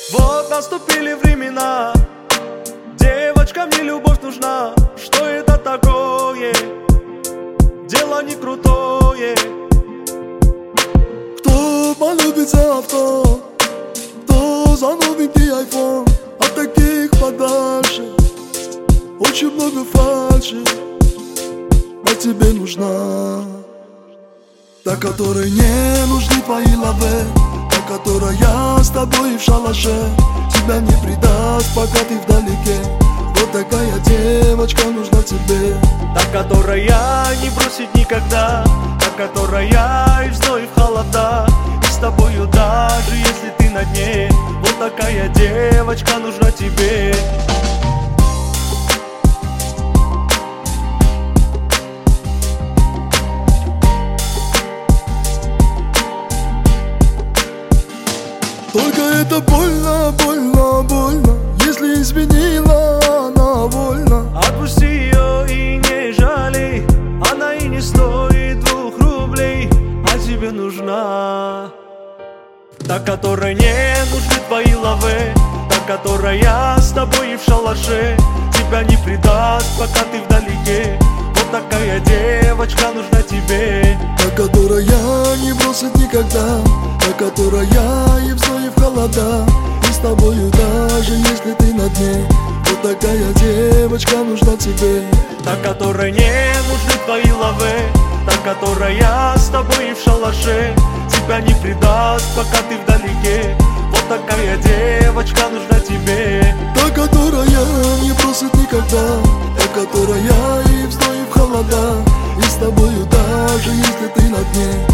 Вот наступили времена, девочкам не любовь нужна. Что это такое? Дело не крутое. Кто полюбит за авто, кто за новенький айфон. От таких подальше очень много фальши. А тебе нужна та, которой не нужны твои лавы, та, которая с тобой в шалаше тебя не предаст, пока ты вдалеке. Вот такая девочка нужна тебе. Та, которая не бросит никогда, та, которая и в зной, и в холода, и с тобою даже если ты на дне. Вот такая девочка нужна тебе. Только это больно, больно, больно. Если изменила, она вольна. Отпусти ее и не жалей, она и не стоит 2 рублей. А тебе нужна та, которой не нужны твои лавы, та, которая с тобой и в шалаше тебя не предаст, пока ты вдалеке. Вот такая девочка нужна тебе. Та, которая не бросит никогда, та, которая и в зной, и в холода, и с тобою даже если ты на дне. Вот такая девочка нужна тебе. Та, которой не нужны твои лавы, та, которая с тобой и в шалаше тебя не предаст, пока ты вдалеке. Вот такая девочка нужна тебе. Та, которая не бросит никогда, та, которая и в зной, и в холода, и с тобою даже если ты на дне.